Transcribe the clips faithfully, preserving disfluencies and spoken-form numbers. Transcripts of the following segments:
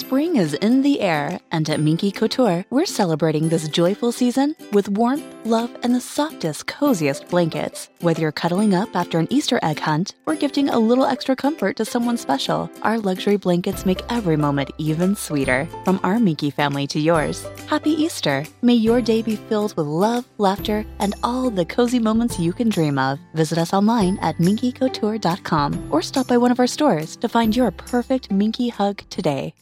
Spring is in the air, and at Minky Couture, we're celebrating this joyful season with warmth, love, and the softest, coziest blankets. Whether you're cuddling up after an Easter egg hunt or gifting a little extra comfort to someone special, our luxury blankets make every moment even sweeter. From our Minky family to yours, Happy Easter! May your day be filled with love, laughter, and all the cozy moments you can dream of. Visit us online at minky couture dot com or stop by one of our stores to find your perfect Minky hug today.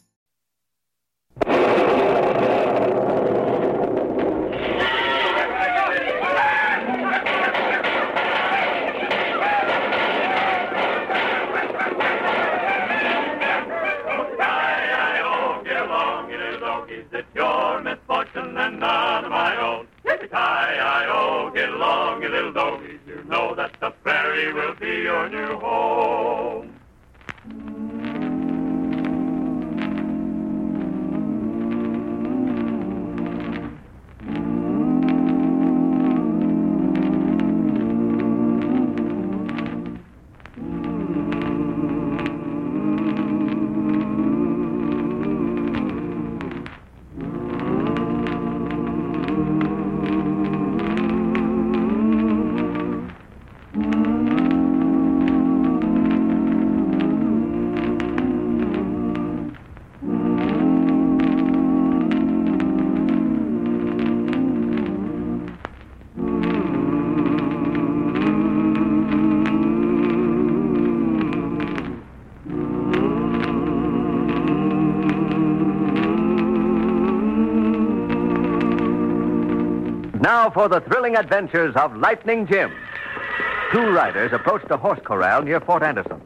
Will be your new home. Now for the thrilling adventures of Lightning Jim. Two riders approached a horse corral near Fort Anderson.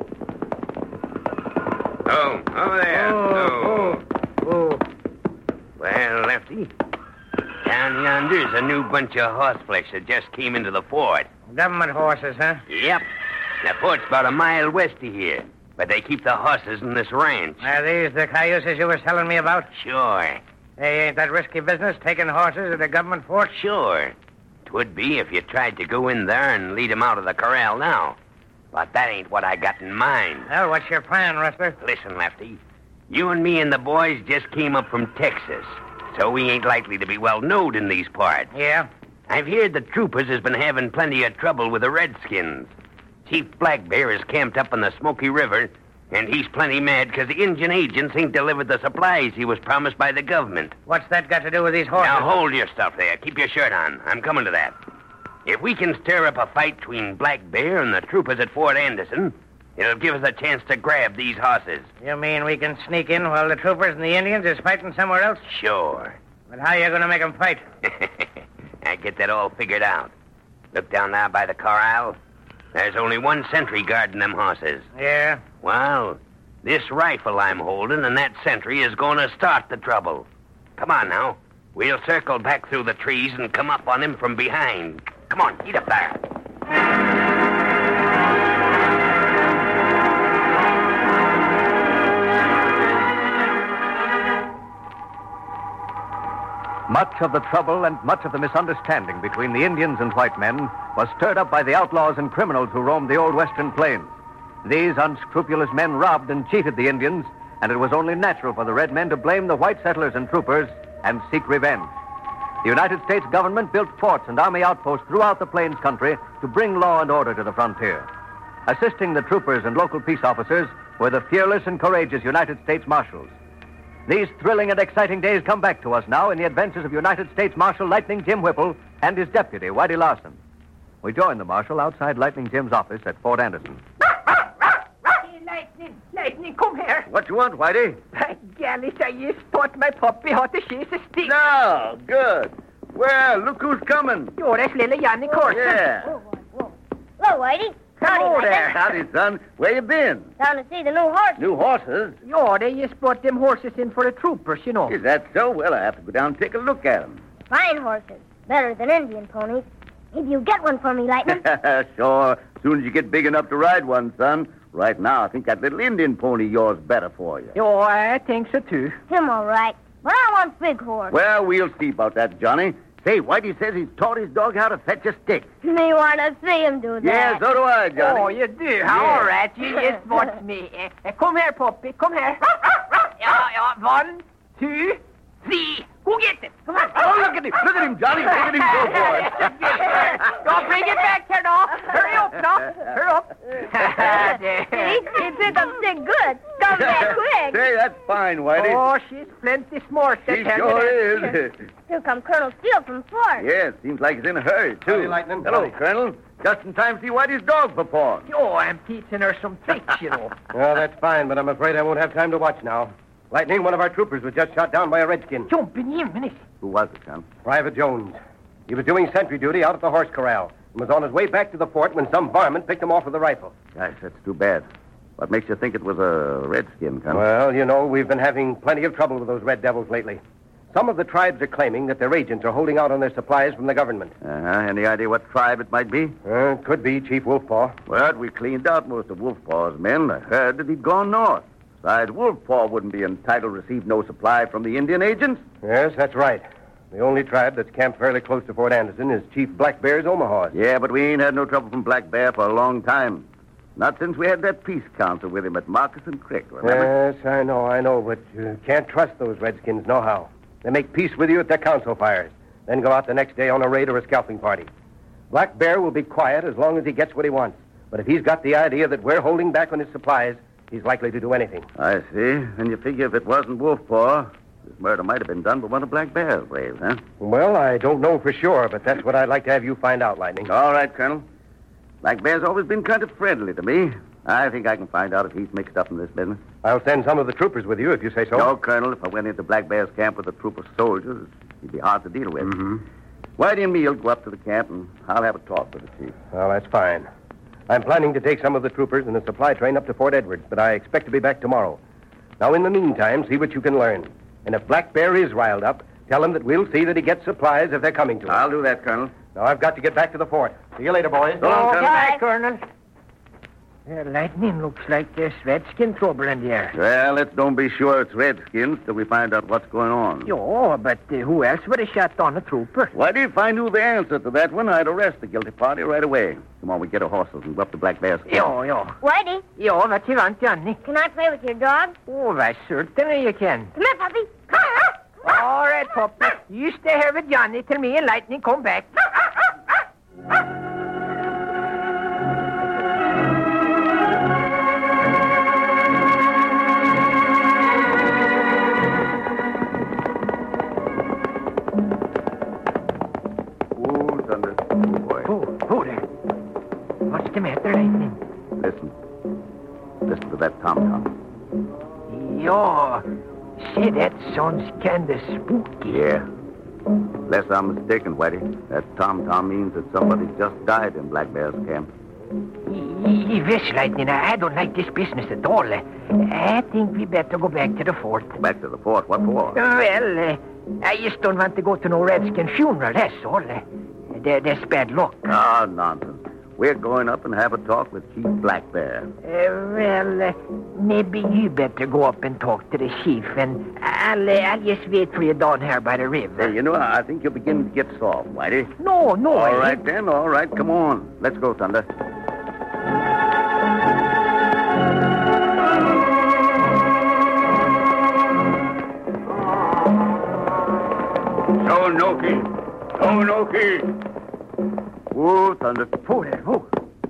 Oh, over there. Oh, oh, oh. Well, Lefty, down yonder's a new bunch of horseflesh that just came into the fort. Government horses, huh? Yep. The fort's about a mile west of here, but they keep the horses in this ranch. Are these the cayuses you were telling me about? Sure. Hey, ain't that risky business, taking horses at a government fort? Sure. 'Twould be if you tried to go in there and lead 'em out of the corral now. But that ain't what I got in mind. Well, what's your plan, Rustler? Listen, Lefty. You and me and the boys just came up from Texas, so we ain't likely to be well knowed in these parts. Yeah? I've heard the troopers has been having plenty of trouble with the Redskins. Chief Black Bear is camped up on the Smoky River, and he's plenty mad because the Indian agents ain't delivered the supplies he was promised by the government. What's that got to do with these horses? Now, hold your stuff there. Keep your shirt on. I'm coming to that. If we can stir up a fight between Black Bear and the troopers at Fort Anderson, it'll give us a chance to grab these horses. You mean we can sneak in while the troopers and the Indians is fighting somewhere else? Sure. But how you going to make them fight? I get that all figured out. Look down there by the corral. There's only one sentry guarding them horses. Yeah? Well, this rifle I'm holding and that sentry is going to start the trouble. Come on now. We'll circle back through the trees and come up on him from behind. Come on, get up there. Much of the trouble and much of the misunderstanding between the Indians and white men was stirred up by the outlaws and criminals who roamed the old western plains. These unscrupulous men robbed and cheated the Indians, and it was only natural for the red men to blame the white settlers and troopers and seek revenge. The United States government built forts and army outposts throughout the plains country to bring law and order to the frontier. Assisting the troopers and local peace officers were the fearless and courageous United States Marshals. These thrilling and exciting days come back to us now in the adventures of United States Marshal Lightning Jim Whipple and his deputy, Whitey Larson. We join the Marshal outside Lightning Jim's office at Fort Anderson. Hey, Lightning, Lightning, come here. What you want, Whitey? By golly, sir, you spot my puppy how to she's a stick. No, good. Well, look who's coming. You're this little Yanni Corson. Yeah. Whoa, whoa, whoa. Hello, Whitey. Howdy, Hello Lightning. there. Howdy, son. Where you been? Down to see the new horse. New horses? You're there, you spot them horses in for the troopers, you know. Is that so? Well, I have to go down and take a look at them. Fine horses. Better than Indian ponies. Maybe you get one for me, Lightning. Sure. Soon as you get big enough to ride one, son. Right now, I think that little Indian pony of yours better for you. Oh, I think so, too. Him all right. But I want big horse. Well, we'll see about that, Johnny. Say, Whitey says he's taught his dog how to fetch a stick. Me want to see him do that. Yeah, so do I, Johnny. Oh, you do? How? Yeah. All right, you just watch me. Uh, uh, come here, puppy, come here. yeah, yeah, One, two, three. Go get it. Come on. Oh, look at him. Look at him, Johnny. Look at him go for it. Don't bring it back here, now. Hurry up, now. Hurry up. See? He picked up stick good. Come back quick. Say, that's fine, Whitey. Oh, she's plenty smart. She sure is. Here come Colonel Steele from Fort. Yes, seems like he's in a hurry, too. Howdy, Lightning. Hello, Howdy. Colonel. Just in time to see Whitey's dog perform. Oh, I'm teaching her some tricks, you know. Well, that's fine, but I'm afraid I won't have time to watch now. Lightning, one of our troopers was just shot down by a redskin. Jumping in, minute. Who was it, Colonel? Private Jones. He was doing sentry duty out at the horse corral and was on his way back to the fort when some varmint picked him off with a rifle. Gosh, that's too bad. What makes you think it was a redskin, Colonel? Well, you know, we've been having plenty of trouble with those red devils lately. Some of the tribes are claiming that their agents are holding out on their supplies from the government. Uh-huh. Any idea what tribe it might be? Uh, could be Chief Wolfpaw. Well, we cleaned out most of Wolfpaw's men. I heard that he'd gone north. Besides, Wolfpaw wouldn't be entitled to receive no supply from the Indian agents. Yes, that's right. The only tribe that's camped fairly close to Fort Anderson is Chief Black Bear's Omaha. Yeah, but we ain't had no trouble from Black Bear for a long time. Not since we had that peace council with him at Moccasin Creek, remember? Yes, I know, I know, but you can't trust those redskins nohow. They make peace with you at their council fires, then go out the next day on a raid or a scalping party. Black Bear will be quiet as long as he gets what he wants. But if he's got the idea that we're holding back on his supplies, he's likely to do anything. I see. And you figure if it wasn't Wolfpaw, this murder might have been done by one of Black Bear's braves, huh? Well, I don't know for sure, but that's what I'd like to have you find out, Lightning. All right, Colonel. Black Bear's always been kind of friendly to me. I think I can find out if he's mixed up in this business. I'll send some of the troopers with you if you say so. No, Colonel, if I went into Black Bear's camp with a troop of soldiers, he'd be hard to deal with. Mm-hmm. Whitey and me'll go up to the camp, and I'll have a talk with the chief. Well, that's fine. I'm planning to take some of the troopers in a supply train up to Fort Edwards, but I expect to be back tomorrow. Now, in the meantime, see what you can learn. And if Black Bear is riled up, tell him that we'll see that he gets supplies if they're coming to him. I'll do that, Colonel. Now, I've got to get back to the fort. See you later, boys. So long, Good Colonel. night, Colonel. Yeah, Lightning looks like there's redskin trouble in the air. Well, let's don't be sure it's Redskins till we find out what's going on. Yo, but uh, who else would have shot down a trooper? Why, if I knew the answer to that one, I'd arrest the guilty party right away. Come on, we get our horses and go up to Black Bear's camp. Yo, yo. Whitey, Yo, what you want, Johnny? can I play with your dog? Oh, why, certainly you can. Come here, puppy. All right, puppy. You stay here with Johnny till me and Lightning come back. Oh, thunder. Oh, boy. Oh, oh there. What's the matter, Lightning? Listen. Listen to that tom-tom. Yo, say, that sounds kind of spooky. Yeah. Unless I'm mistaken, Whitey, that tom-tom means that somebody just died in Black Bear's camp. Yes, Lightning, I don't like this business at all. I think we better go back to the fort. Back to the fort. What for? Well, uh, I just don't want to go to no redskin funeral, that's all. Uh, there, there's bad luck. Oh, nonsense. We're going up and have a talk with Chief Black Bear. Uh, well, uh, maybe you better go up and talk to the chief, and I'll, uh, I'll just wait for you down here by the river. Hey, you know, I think you're beginning to get soft, Whitey. No, no. All I right, ain't. then. All right, come on. Let's go, Thunder. Tonoki! Tonoki! Whoa, Thunder. Oh, there, oh.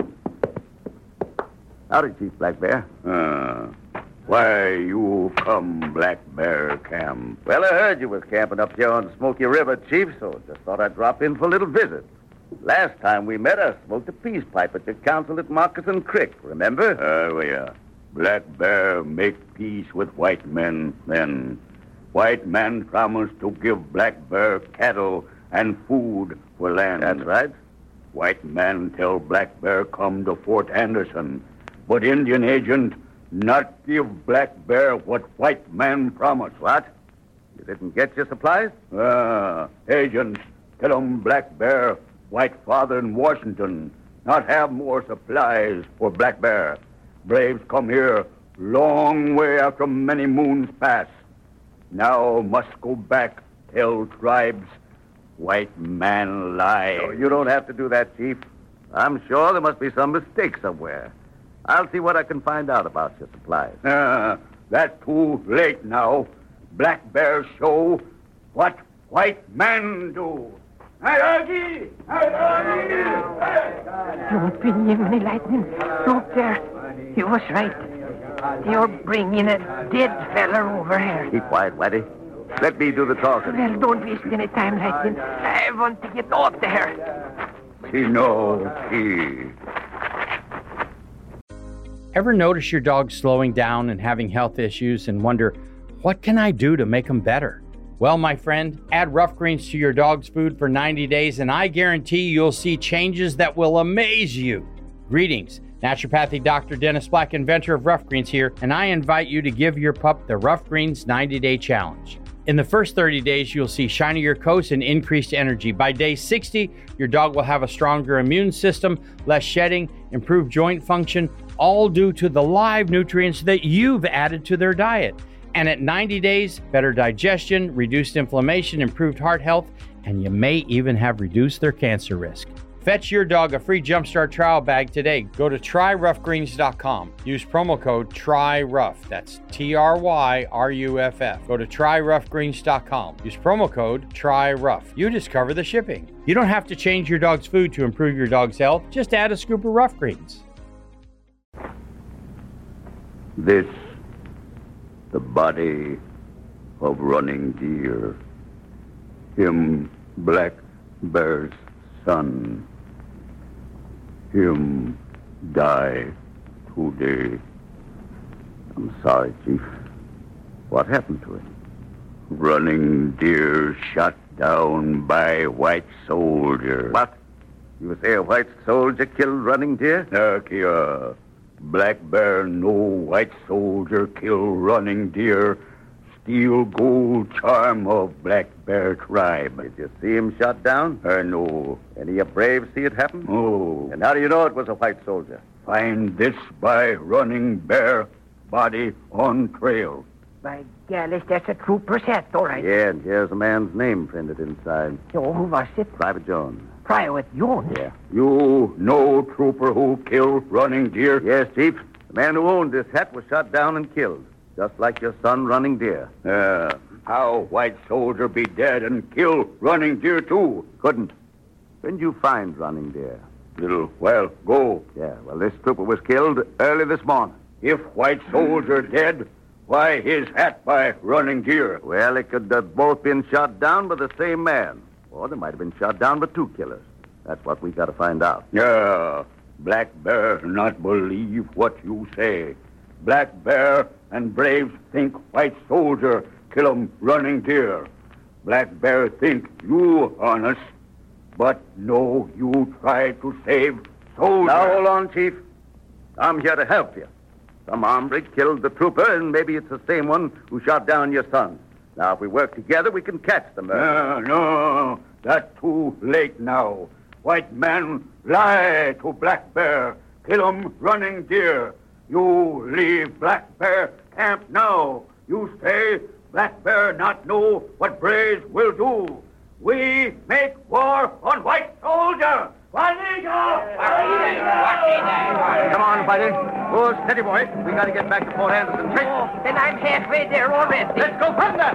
Howdy, Chief Black Bear. Uh, why you come Black Bear camp? Well, I heard you was camping up here on the Smoky River, Chief, so just thought I'd drop in for a little visit. Last time we met, I smoked a peace pipe at the council at Moccasin Creek, remember? Uh, well, yeah. Black Bear make peace with white men, then. White man promised to give Black Bear cattle and food for land. That's right. White man tell Black Bear come to Fort Anderson, but Indian agent not give Black Bear what white man promised. What? You didn't get your supplies? Ah, agents tell 'em Black Bear, white father in Washington, not have more supplies for Black Bear. Braves come here long way after many moons pass. Now must go back, tell tribes, white man lie. No, you don't have to do that, Chief. I'm sure there must be some mistake somewhere. I'll see what I can find out about your supplies. Ah, that's too late now. Black Bear show what white men do. Don't believe me, Lightning. Look there. You was right. You're bringing a dead feller over here. Keep quiet, Whitey. Let me do the talking. Well, don't waste any time, Lightning. I want to get off there. He knows he. Ever notice your dog slowing down and having health issues and wonder, what can I do to make them better? Well, my friend, add Rough Greens to your dog's food for ninety days, and I guarantee you'll see changes that will amaze you. Greetings. Naturopathic Doctor Dennis Black, inventor of Rough Greens here, and I invite you to give your pup the Rough Greens ninety-day challenge. In the first thirty days, you'll see shinier coats and increased energy. By day sixty, your dog will have a stronger immune system, less shedding, improved joint function, all due to the live nutrients that you've added to their diet. And at ninety days, better digestion, reduced inflammation, improved heart health, and you may even have reduced their cancer risk. Fetch your dog a free Jumpstart trial bag today. Go to try rough greens dot com. Use promo code TRYROUGH. That's T R Y R U F F. Go to try rough greens dot com. Use promo code TRYROUGH. You discover the shipping. You don't have to change your dog's food to improve your dog's health. Just add a scoop of Rough Greens. This, the body of Running Deer. Him, Black Bear's son. Him die today. I'm sorry, Chief. What happened to him? Running Deer shot down by white soldier. What? You say a white soldier killed Running Deer? Look here. Black Bear no white soldier kill Running Deer. Steal gold charm of Black Bear tribe. Did you see him shot down? I know. Any of your braves see it happen? Oh. And how do you know it was a white soldier? Find this by Running Bear body on trail. By Gallus, that's a trooper's hat, all right. Yeah, and here's a man's name printed inside. Oh, who was it? Private Jones. Private Jones? Yeah. You know trooper who killed Running Deer? Yes, Chief. The man who owned this hat was shot down and killed. Just like your son, Running Deer. Uh, how white soldier be dead and kill Running Deer, too? Couldn't. When'd you find Running Deer? Little while go. Yeah, well, this trooper was killed early this morning. If white soldier dead, why his hat by Running Deer? Well, it could have both been shot down by the same man. Or they might have been shot down by two killers. That's what we got to find out. Yeah, Black Bear not believe what you say. Black Bear and braves think white soldier kill 'em Running Deer. Black Bear think you honest, but no, you try to save soldier. Now, hold on, Chief. I'm here to help you. Some hombre killed the trooper, and maybe it's the same one who shot down your son. Now, if we work together, we can catch the murderer. No, no, that's too late now. White man lie to Black Bear. Kill 'em Running Deer. You leave Black Bear camp now. You stay. Black Bear not know what braves will do. We make war on white soldier. Juanito! Come on, Whitey. Oh, steady, boy. We got to get back to Fort Anderson. Quick. Oh, then I'm halfway there already. Let's go thunder!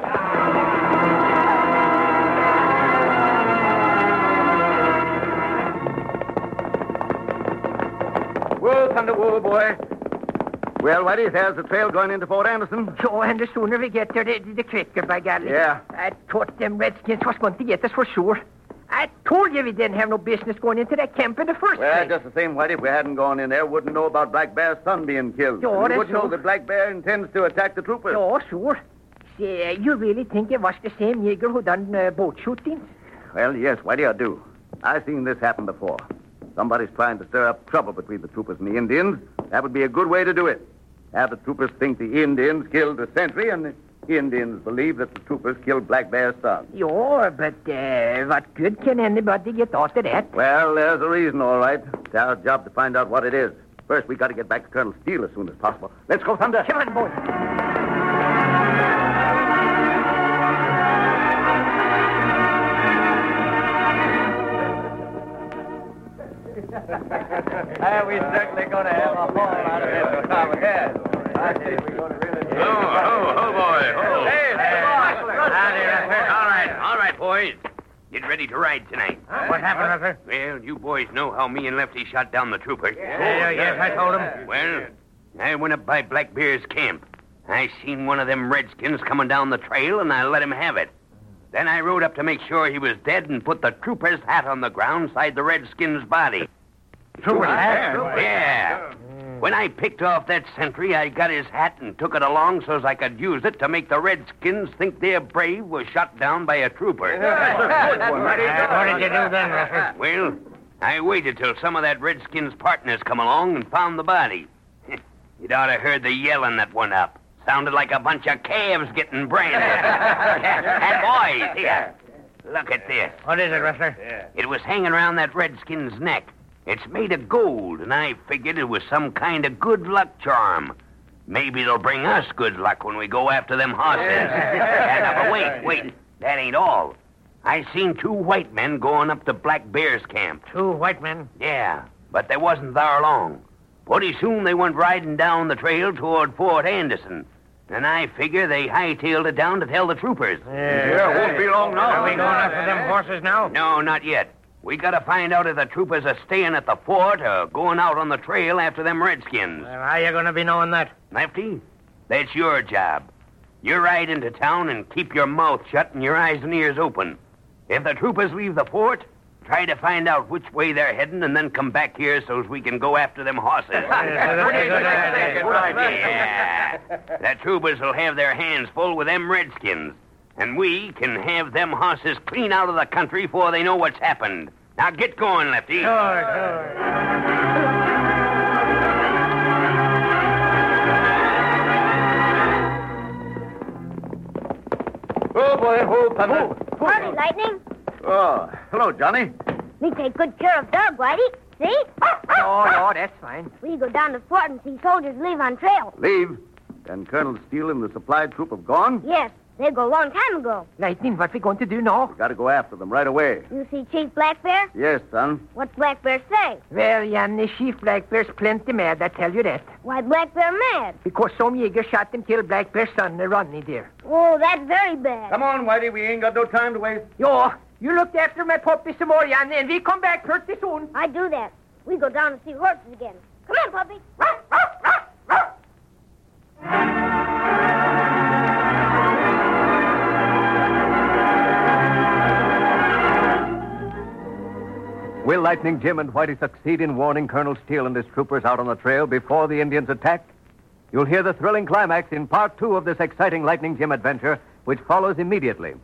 Whoa, thunder, whoa, boy. Well, Whitey, there's the trail going into Fort Anderson. Oh, and the sooner we get there, the, the quicker, by golly. Yeah. I thought them redskins was going to get us for sure. I told you we didn't have no business going into that camp in the first Well, place. just the same, Whitey, if we hadn't gone in there, wouldn't know about Black Bear's son being killed. Oh, we that's wouldn't know so. that Black Bear intends to attack the troopers. Oh, sure. Say, uh, you really think it was the same nigger who done uh, boat shootings? Well, yes, Whitey, I do. I've seen this happen before. Somebody's trying to stir up trouble between the troopers and the Indians. That would be a good way to do it. Have the troopers think the Indians killed the sentry, and the Indians believe that the troopers killed Black Bear's son. Sure, but uh, what good can anybody get out of that? Well, there's a reason, all right. It's our job to find out what it is. First, we got to get back to Colonel Steele as soon as possible. Let's go, Thunder. Come on, boy. Uh, we're certainly going to have a haul out of it. Yeah. I think we're going to really... Oh, oh, oh, boy. Oh. Hey, hey, All right, boys. Get ready to ride tonight. Huh? What happened, Ruffer? Well, you boys know how me and Lefty shot down the trooper. Yeah, yes, I told him. Well, I went up by Black Bear's camp. I seen one of them redskins coming down the trail, and I let him have it. Then I rode up to make sure he was dead and put the trooper's hat on the ground side the redskin's body. Trooper's hat? Yeah. When I picked off that sentry, I got his hat and took it along so as I could use it to make the redskins think their brave was shot down by a trooper. What did you do then, Ruffer? Well, I waited till some of that redskin's partners come along and found the body. You'd ought to heard the yelling that went up. Sounded like a bunch of calves getting branded. And boys, here, look at this. What is it, Rustler? It was hanging around that redskin's neck. It's made of gold, and I figured it was some kind of good luck charm. Maybe it'll bring us good luck when we go after them horses. And, uh, but wait, wait, that ain't all. I seen two white men going up to Black Bear's camp. Two white men? Yeah, but they wasn't there long. Pretty soon they went riding down the trail toward Fort Anderson. And I figure they hightailed it down to tell the troopers. Yeah, won't be long now. Are we going after them horses now? No, not yet. We gotta find out if the troopers are staying at the fort or going out on the trail after them redskins. Well, how you going to be knowing that? Lefty, that's your job. You ride into town and keep your mouth shut and your eyes and ears open. If the troopers leave the fort, try to find out which way they're heading and then come back here so as we can go after them horses. Yeah. The troopers will have their hands full with them redskins. And we can have them horses clean out of the country before they know what's happened. Now get going, Lefty. Sure, sure. Oh, boy, hold, Thunder. Howdy, Lightning. Oh, hello, Johnny. We take good care of Dog, Whitey. See? No, no, that's fine. We go down to the fort and see soldiers leave on trail. Leave? And Colonel Steele and the supply troop have gone? Yes, they go a long time ago. Lightning, what we going to do now? Got to go after them right away. You see Chief Black Bear? Yes, son. What's Black Bear say? Well, Jan, the Chief Black Bear's plenty mad, I tell you that. Why Black Bear mad? Because some Jaeger shot and killed Black Bear's son, the Rodney there. Oh, that's very bad. Come on, Whitey. We ain't got no time to waste. Yo, you looked after my puppy some more, Jan, and we come back pretty soon. I do that. We go down and see horses again. Come on, puppy. Will Lightning Jim and Whitey succeed in warning Colonel Steele and his troopers out on the trail before the Indians attack? You'll hear the thrilling climax in part two of this exciting Lightning Jim adventure, which follows immediately.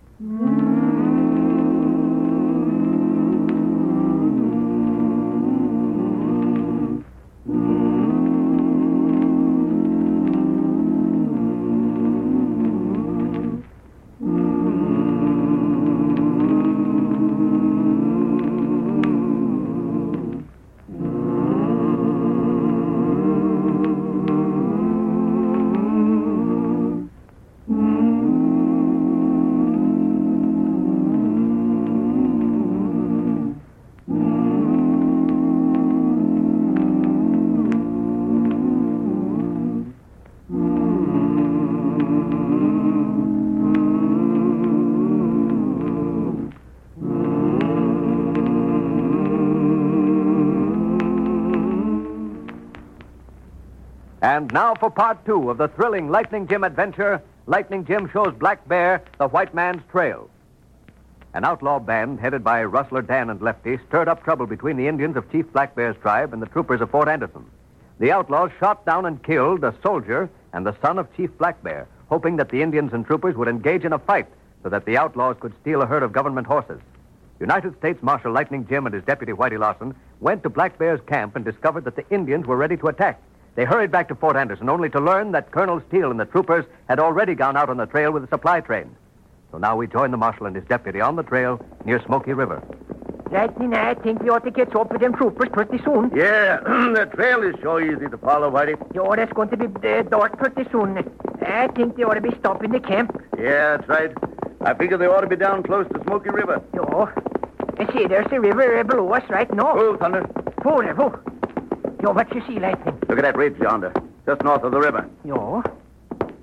And now for part two of the thrilling Lightning Jim adventure, Lightning Jim shows Black Bear the white man's trail. An outlaw band headed by Rustler Dan and Lefty stirred up trouble between the Indians of Chief Black Bear's tribe and the troopers of Fort Anderson. The outlaws shot down and killed a soldier and the son of Chief Black Bear, hoping that the Indians and troopers would engage in a fight so that the outlaws could steal a herd of government horses. United States Marshal Lightning Jim and his deputy Whitey Lawson went to Black Bear's camp and discovered that the Indians were ready to attack. They hurried back to Fort Anderson only to learn that Colonel Steele and the troopers had already gone out on the trail with a supply train. So now we join the marshal and his deputy on the trail near Smoky River. Lightning, I think we ought to get up with them troopers pretty soon. Yeah, the trail is so easy to follow, Whitey. Yo, that's going to be uh, dark pretty soon. I think they ought to be stopping the camp. Yeah, that's right. I figure they ought to be down close to Smoky River. Yo, I see, there's the river below us right now. Oh, Thunder. Oh, there, oh. Yo, what you see, Lightning? Look at that ridge yonder, just north of the river. Yo.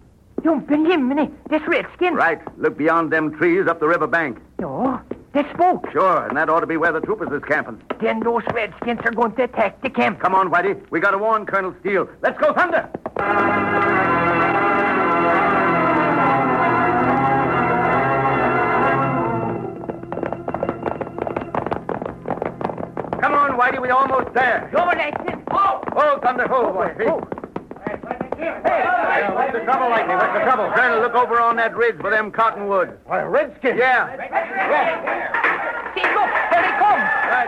Jumping Jiminy, this redskin. Right. Look beyond them trees up the river bank. No, there's smoke. Sure, and that ought to be where the troopers is camping. Then those redskins are going to attack the camp. Come on, Whitey. We got to warn Colonel Steele. Let's go, Thunder! Come on, Whitey. We're almost there. Go, Lightning. Oh! Oh, Thunder, hold, boy. Oh. Hey, what's the trouble, Lightning? What's the trouble? Colonel, look over on that ridge for them cottonwoods. Why, redskins? Yeah. See, look, there they come. Right.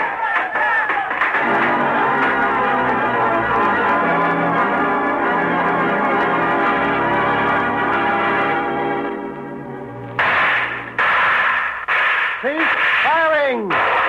Cease firing!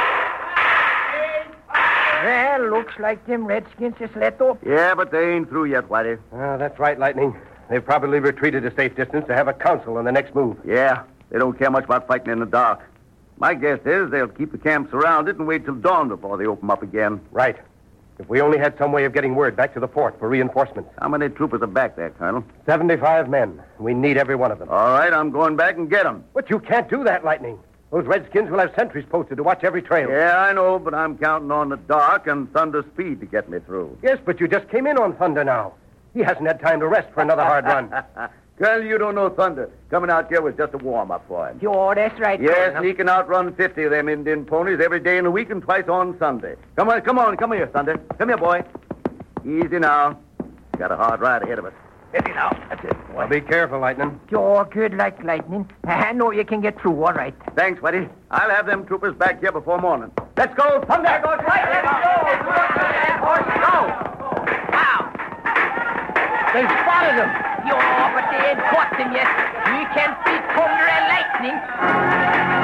Well, looks like them redskins is let up. Yeah, but they ain't through yet, Whitey. Ah, that's right, Lightning. They've probably retreated a safe distance to have a council on the next move. Yeah, they don't care much about fighting in the dark. My guess is they'll keep the camp surrounded and wait till dawn before they open up again. Right. If we only had some way of getting word back to the fort for reinforcements. How many troopers are back there, Colonel? seventy-five men. We need every one of them. All right, I'm going back and get them. But you can't do that, Lightning. Those redskins will have sentries posted to watch every trail. Yeah, I know, but I'm counting on the dark and Thunder speed to get me through. Yes, but you just came in on Thunder now. He hasn't had time to rest for another hard run. Colonel, you don't know Thunder. Coming out here was just a warm-up for him. Sure, that's right. Yes, Colonel. he can outrun fifty of them Indian ponies every day in the week and twice on Sunday. Come on, come on, come here, Thunder. Come here, boy. Easy now. Got a hard ride ahead of us. Steady now. That's it. Well, be careful, Lightning. Sure, good like lightning. I know you can get through, all right. Thanks, Whitey. I'll have them troopers back here before morning. Let's go, Thunder! Let's go! Let's go! Now. They spotted him. Yo, but they ain't caught them yet. We can see thunder and lightning.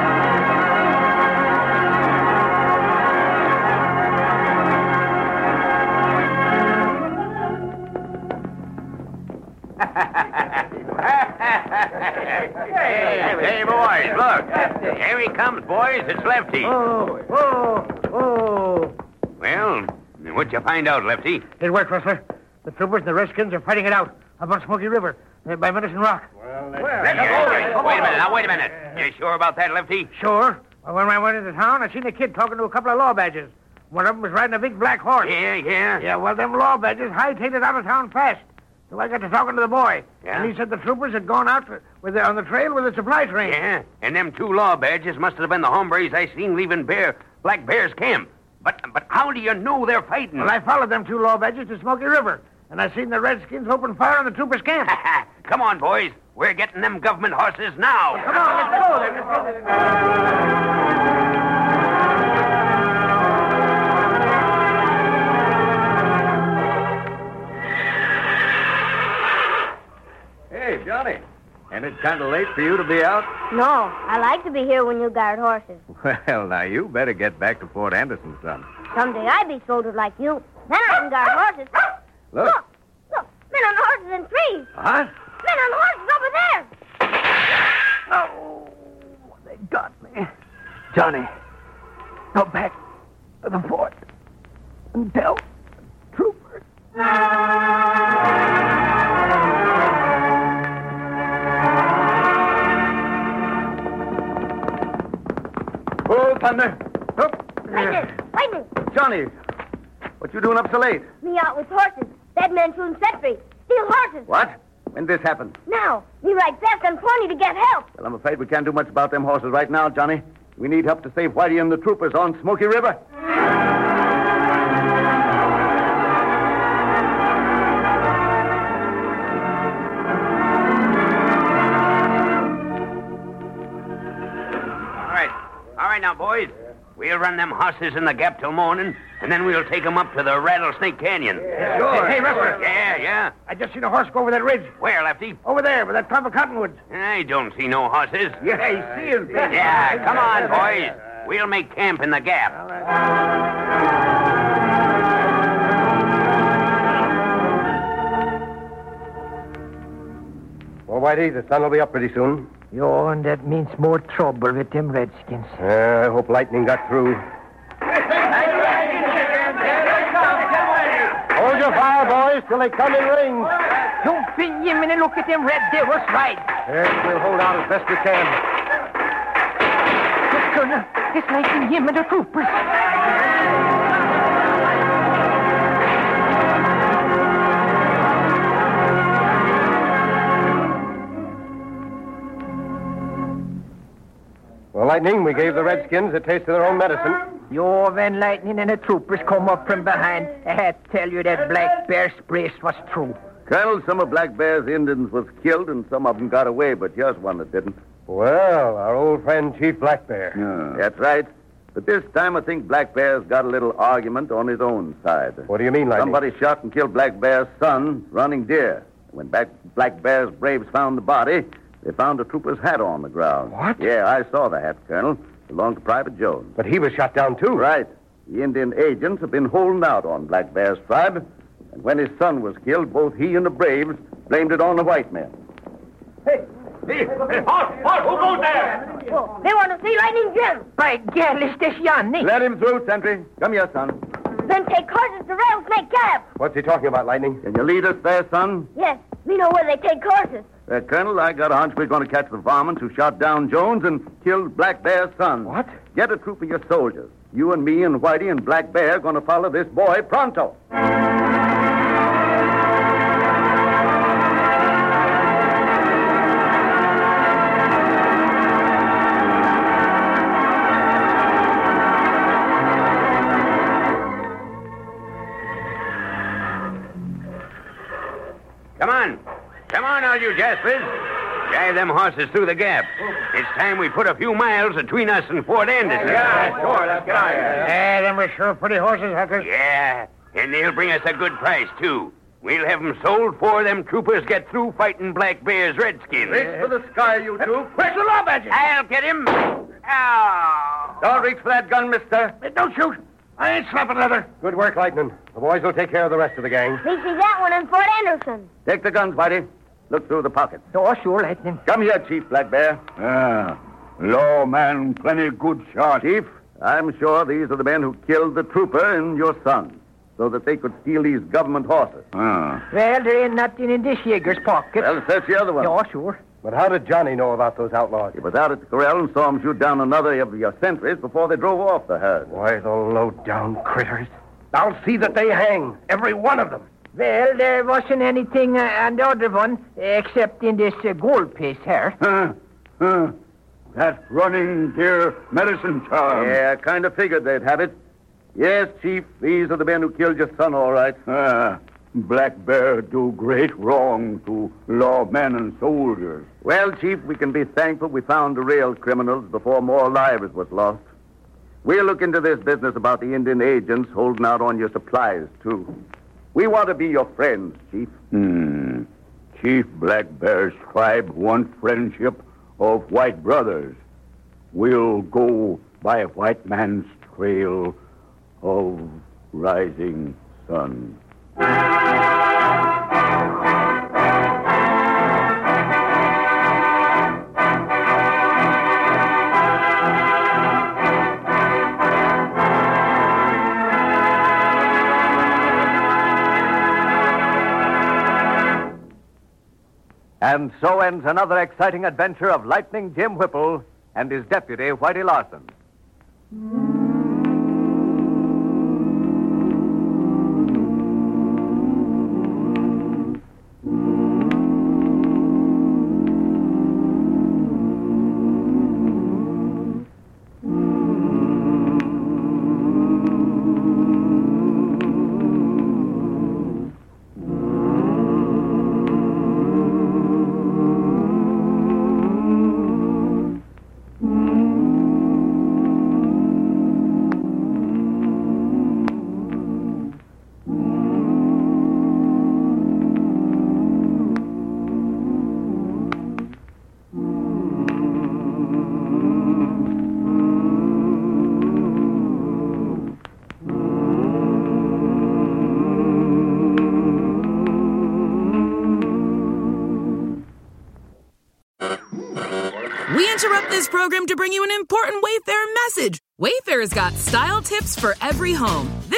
Hey, hey, boys, look. Here he comes, boys. It's Lefty. Oh, oh, oh. Well, what'd you find out, Lefty? It worked, Rustler. The troopers and the redskins are fighting it out up on Smoky River uh, by Medicine Rock. Wait a minute, now, wait a minute. You sure about that, Lefty? Sure. Well, when I went into town, I seen a kid talking to a couple of law badges. One of them was riding a big black horse. Yeah, yeah. Yeah, well, them law badges hightailed it out of town fast. So I got to talking to the boy. Yeah? And he said the troopers had gone out for, with the, on the trail with a supply train. Yeah, and them two law badges must have been the hombres I seen leaving Bear, Black Bear's camp. But but how do you know they're fighting? Well, I followed them two law badges to Smoky River, and I seen the redskins open fire on the troopers' camp. Come on, boys. We're getting them government horses now. Come on, let's go. Then. Let's go. Hey, Johnny. Ain't it kind of late for you to be out? No, I like to be here when you guard horses. Well, now, you better get back to Fort Anderson, son. Someday I be soldier like you. Then I can guard horses. Look. Look, look, men on horses in trees. Huh? Men on horses over there. Oh, they got me. Johnny, go back to the fort and tell the troopers. Oh, Thunder. Look. Lightning, lightning. Johnny, what you doing up so late? Me out with horses. Dead men shooting sentry. Steal horses. What? When this happened? Now, me ride fast and pony to get help. Well, I'm afraid we can't do much about them horses right now, Johnny. We need help to save Whitey and the troopers on Smoky River. All right. All right now, boys. We'll run them horses in the gap till morning, and then we'll take them up to the Rattlesnake Canyon. Sure. Hey, hey, Rustler. Yeah, yeah. I just seen a horse go over that ridge. Where, Lefty? Over there, with that clump of cottonwoods. I don't see no horses. Yeah, I see him. Yeah, come on, boys. We'll make camp in the gap. Well, Whitey, the sun will be up pretty soon. Yo, and that means more trouble with them redskins. Uh, I hope lightning got through. Hold your fire, boys, till they come in rings. Don't be Jiminy, look at them red devils ride. Yes, we'll hold out as best we can. Look, Colonel, it's like him and the troopers. Well, Lightning, we gave the Redskins a taste of their own medicine. Yo, when Lightning and the troopers come up from behind, I had to tell you that Black Bear's brace was true. Colonel, some of Black Bear's Indians was killed and some of them got away, but here's one that didn't. Well, our old friend Chief Black Bear. Yeah. That's right. But this time I think Black Bear's got a little argument on his own side. What do you mean, Lightning? Somebody shot and killed Black Bear's son running deer. When back Black Bear's braves found the body, they found a trooper's hat on the ground. What? Yeah, I saw the hat, Colonel. It belonged to Private Jones. But he was shot down, too. Right. The Indian agents have been holding out on Black Bear's tribe. And when his son was killed, both he and the braves blamed it on the white men. Hey, hey, hey, halt, halt, who goes there? Oh, they want to see Lightning Jim. By gad, it's this Yanni. Let him through, sentry. Come here, son. Then take horses to Rattlesnake Gap. What's he talking about, Lightning? Can you lead us there, son? Yes, we know where they take horses. Uh, Colonel, I got a hunch we're going to catch the varmints who shot down Jones and killed Black Bear's son. What? Get a troop of your soldiers. You and me and Whitey and Black Bear are going to follow this boy pronto. Come on. Come on, all you Jaspers. Drive them horses through the gap. It's time we put a few miles between us and Fort Anderson. Yeah, sure, let's get out of here. Yeah, them are sure pretty horses, Huckers. Yeah, and they'll bring us a good price, too. We'll have them sold before them troopers get through fighting Black Bear's Redskins. Reach for the sky, you two. Where's the law badges? I'll get him. Ow. Don't reach for that gun, mister. Hey, don't shoot. I ain't slapping leather. Good work, Lightning. The boys will take care of the rest of the gang. We see that one in Fort Anderson. Take the guns, Whitey. Look through the pockets. Oh, sure, Lightning. Come here, Chief Black Bear. Ah, lawman, plenty good shot. Chief, I'm sure these are the men who killed the trooper and your son, so that they could steal these government horses. Ah. Well, there ain't nothing in this Jaeger's pocket. Well, search the other one. Oh, sure. But how did Johnny know about those outlaws? He was out at the corral and saw him shoot down another of your sentries before they drove off the herd. Why, the low-down critters. I'll see that they hang, every one of them. Well, there wasn't anything uh, on the other one, except in this uh, gold piece here. Huh? Huh? That running deer medicine charm. Yeah, I kind of figured they'd have it. Yes, Chief, these are the men who killed your son, all right. Ah, Black Bear do great wrong to lawmen and soldiers. Well, Chief, we can be thankful we found the real criminals before more lives was lost. We'll look into this business about the Indian agents holding out on your supplies, too. We want to be your friends, Chief. Hmm. Chief Black Bear's tribe want friendship of white brothers. We'll go by a white man's trail of rising sun. And so ends another exciting adventure of Lightning Jim Whipple and his deputy, Whitey Larson. This program to bring you an important Wayfair message. Wayfair's got style tips for every home. This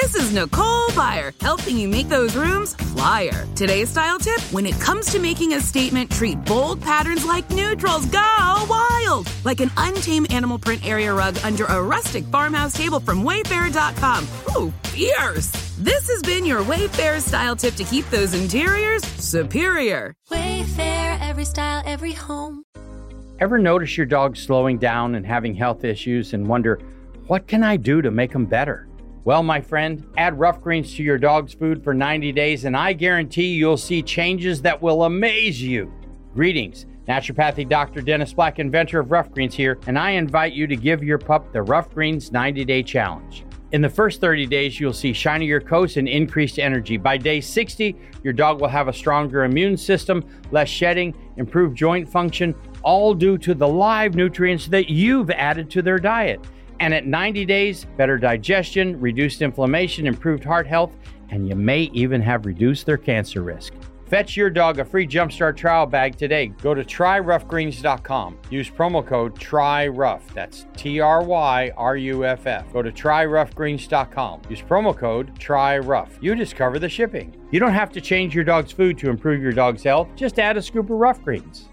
This is Nicole Byer, helping you make those rooms flyer. Today's style tip: when it comes to making a statement, treat bold patterns like neutrals. Go wild! Like an untamed animal print area rug under a rustic farmhouse table from Wayfair dot com. Ooh, fierce! This has been your Wayfair style tip to keep those interiors superior. Wayfair, every style, every home. Ever notice your dog slowing down and having health issues and wonder, what can I do to make them better? Well, my friend, add Rough Greens to your dog's food for ninety days, and I guarantee you'll see changes that will amaze you. Greetings. Naturopathic Doctor Dennis Black, inventor of Rough Greens here, and I invite you to give your pup the Rough Greens ninety-day challenge. In the first thirty days, you'll see shinier coats and increased energy. By day sixty, your dog will have a stronger immune system, less shedding, improved joint function, all due to the live nutrients that you've added to their diet. And at ninety days, better digestion, reduced inflammation, improved heart health, and you may even have reduced their cancer risk. Fetch your dog a free Jumpstart trial bag today. Go to try rough greens dot com. Use promo code TRYROUGH. That's T R Y R U F F. Go to try rough greens dot com. Use promo code TRYROUGH. You discover the shipping. You don't have to change your dog's food to improve your dog's health. Just add a scoop of Rough Greens.